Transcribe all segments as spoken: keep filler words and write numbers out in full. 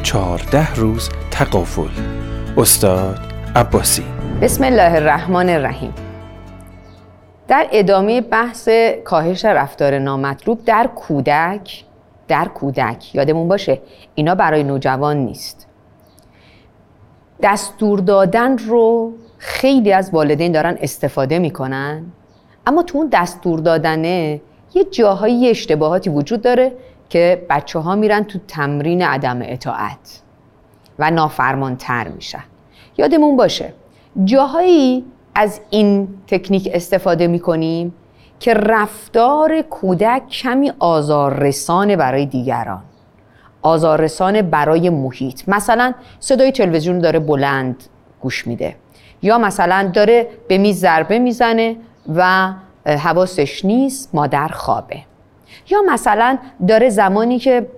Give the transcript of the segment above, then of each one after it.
چهارده روز تغافل. استاد عباسی. بسم الله الرحمن الرحیم. در ادامه بحث کاهش رفتار نامطلوب در کودک در کودک یادمون باشه اینا برای نوجوان نیست. دستور دادن رو خیلی از والدین دارن استفاده میکنن، اما تو اون دستور دادنه یه جاهایی اشتباهاتی وجود داره که بچه ها میرن تو تمرین عدم اطاعت و نافرمانتر میشن. یادمون باشه جاهایی از این تکنیک استفاده میکنیم که رفتار کودک کمی آزاررسانه برای دیگران، آزاررسانه برای محیط. مثلا صدای تلویزیون داره بلند گوش میده، یا مثلا داره به میز ضربه میزنه و حواسش نیست، مادر خوابه، یا مثلا داره زمانی که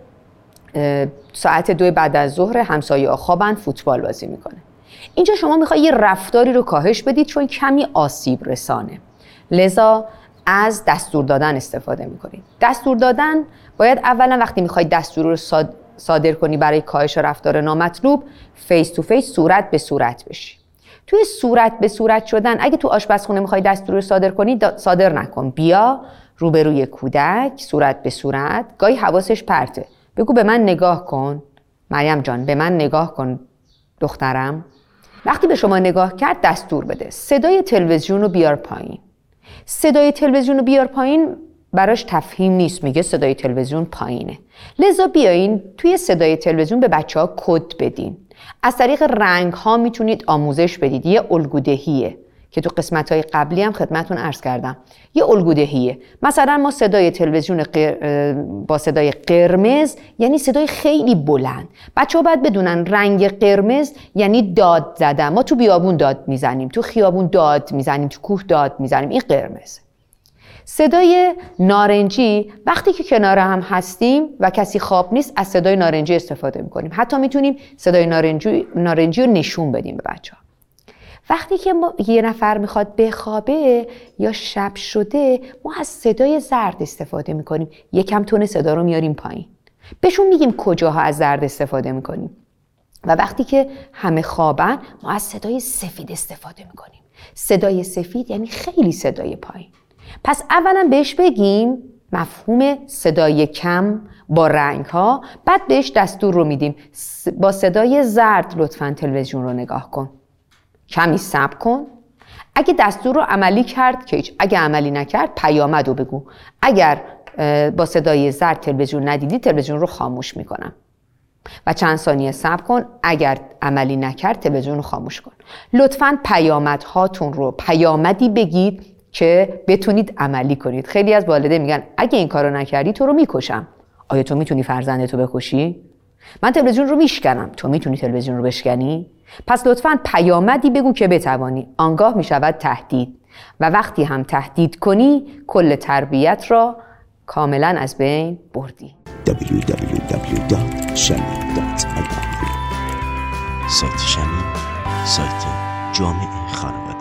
ساعت دو بعد از ظهر همسایه‌ها خوابن فوتبال بازی میکنه. اینجا شما میخوای یه رفتاری رو کاهش بدید چون کمی آسیب رسانه، لذا از دستور دادن استفاده میکنید. دستور دادن باید اولا وقتی میخوای دستور رو صادر کنی برای کاهش رفتار نامطلوب فیس تو فیس، صورت به صورت بشی. توی صورت به صورت شدن اگه تو آشپزخونه میخوای دستور رو صادر کنی صادر نکن، بیا روبروی کودک صورت به صورت. گاهی حواسش پرته، بگو به من نگاه کن مریم جان، به من نگاه کن دخترم. وقتی به شما نگاه کرد دستور بده صدای تلویزیون رو بیار پایین. صدای تلویزیون رو بیار پایین براش تفهیم نیست، میگه صدای تلویزیون پایینه. لذا بیاین توی صدای تلویزیون به بچه ها کد بدین. از طریق رنگ ها میتونید آموزش بدید. یه الگودهیه که تو قسمت های قبلی هم خدمتون عرض کردم، یه الگودهیه. مثلا ما صدای تلویزیون قر... با صدای قرمز یعنی صدای خیلی بلند. بچه ها باید بدونن رنگ قرمز یعنی داد زدن. ما تو بیابون داد میزنیم، تو خیابون داد میزنیم، تو کوه داد میزنیم، این قرمز. صدای نارنجی وقتی که کنار هم هستیم و کسی خواب نیست از صدای نارنجی استفاده میکنیم. حتی میتونیم صدای نارنجی, نارنجی رو نشون بدیم به بچه ها. وقتی که ما یه نفر میخواد بخوابه یا شب شده ما از صدای زرد استفاده میکنیم، یکم تون صدا رو میاریم پایین، بهشون میگیم کجاها از زرد استفاده میکنیم. و وقتی که همه خوابن ما از صدای سفید استفاده میکنیم. صدای سفید یعنی خیلی صدای پایین. پس اولا بهش بگیم مفهوم صدای کم با رنگ ها، بعد بهش دستور رو میدیم با صدای زرد لطفاً تلویزیون رو نگاه کن، کمی صبر کن. اگه دستور رو عملی کرد که هیچ، اگه عملی نکرد پیامد رو بگو. اگر با صدای زرد تلویزیون ندیدی تلویزیون رو خاموش میکنم و چند ثانیه صبر کن. اگر عملی نکرد تلویزیون رو خاموش کن. لطفاً پیامد هاتون رو پیامدی بگید که بتونید عملی کنید. خیلی از والدین میگن اگه این کارو نکردی تو رو میکشم. آیا تو میتونی فرزندتو بکشی؟ من تلویزیون رو میشکنم، تو میتونی تلویزیون رو بشکنی؟ پس لطفاً پیامدی بگو که بتوانی. آنگاه میشود تهدید و وقتی هم تهدید کنی کل تربیت را کاملا از بین بردی. دبلیو دبلیو دبلیو دات شمی دات آی آر سایت شمی، سایت جامعه خانواده.